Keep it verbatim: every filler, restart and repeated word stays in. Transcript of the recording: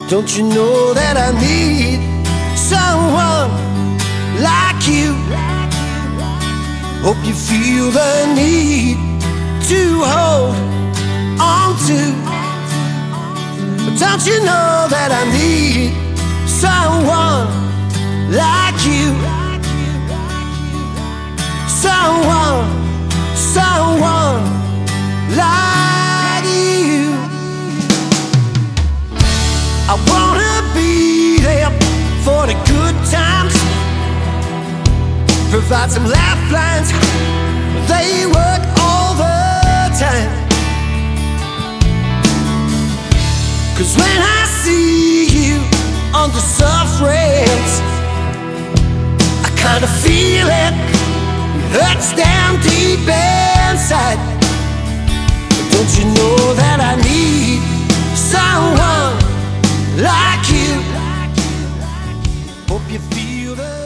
Don't you know that I need someone like you? Hope you feel the need to hold on to. Don't you know that I need someone like you? Someone, someone like you. I wanna be there for the good times, provide some lifelines, they work all the time. Cause when I see you on the surface, I kinda feel it, it hurts down deep inside. But don't you know that I need someone like you? Hope you feel the